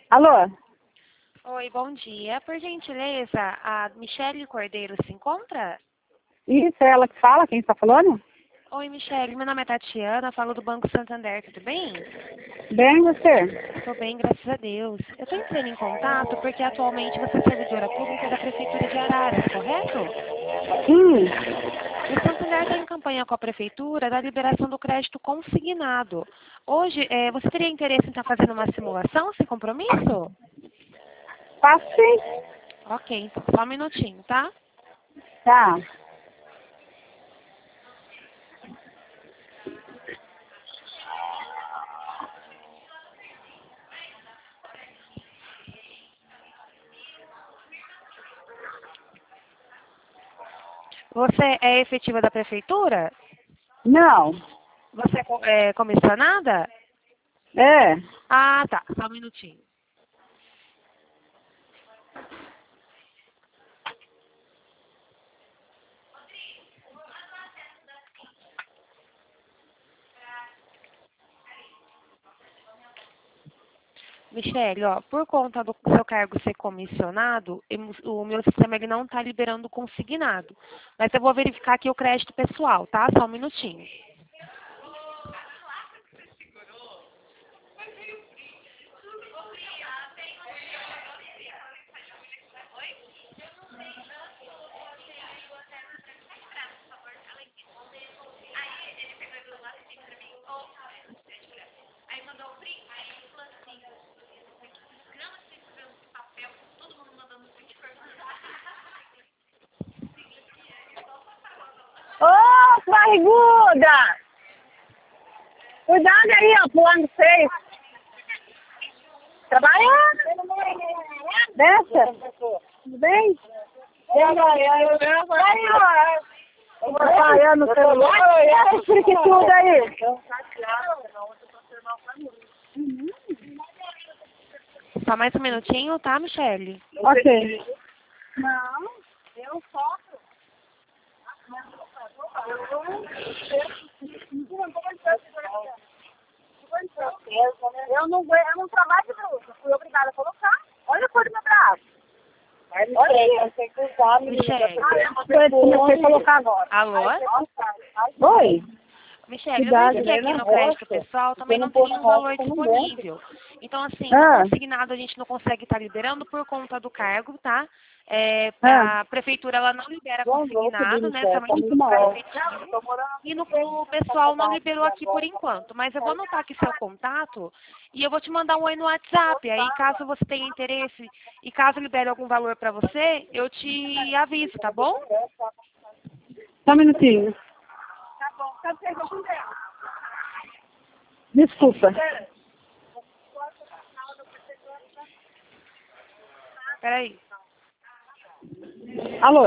Alô? Oi, bom dia. Por gentileza, a Michele Cordeiro se encontra? Isso, é ela que fala? Quem está falando? Oi, Michele. Meu nome é Tatiana, falo do Banco Santander, tudo bem? Bem, você? Estou bem, graças a Deus. Eu estou entrando em contato porque atualmente você é servidora pública da Prefeitura de Araras, correto? Sim. O Santander está em campanha com a Prefeitura da liberação do crédito consignado. Hoje, você teria interesse em estar fazendo uma simulação sem compromisso? Faço sim. Ok, então só um minutinho, tá? Tá. Você é efetiva da Prefeitura? Não. Você é comissionada? É. Ah, tá. Só um minutinho. Michele, ó, por conta do seu cargo ser comissionado, o meu sistema ele não está liberando consignado. Mas eu vou verificar aqui o crédito pessoal, tá? Só um minutinho. Ô, barriguda! Cuidado aí, ó, pulando feio. Trabalhando. Desce. Tudo bem? Aí, ó. Trabalhando no celular. Esse que tudo aí. Só mais um minutinho, tá, Michele? Ok. Eu não trabalho de bruxa. Fui obrigada a colocar. Olha a cor do meu braço. Olha aqui. Michele. Comecei a colocar agora. Alô? Oi. Michele, eu Cuidado, verifiquei aqui né, no na crédito roça. pessoal, também não Não tem pôr na nenhum valor roça, não disponível. Então, assim, Ah. o consignado a gente não consegue estar liberando por conta do cargo, tá? Ah. A prefeitura, ela não libera Vou consignado, subir, né? tá Somente muito por mal. efetivo. E o pessoal não liberou aqui por enquanto. Mas eu vou anotar aqui seu contato e eu vou te mandar um oi no WhatsApp. Aí, caso você tenha interesse e caso libere algum valor para você, eu te aviso, tá bom? Só um minutinho. Desculpa. Peraí. Alô?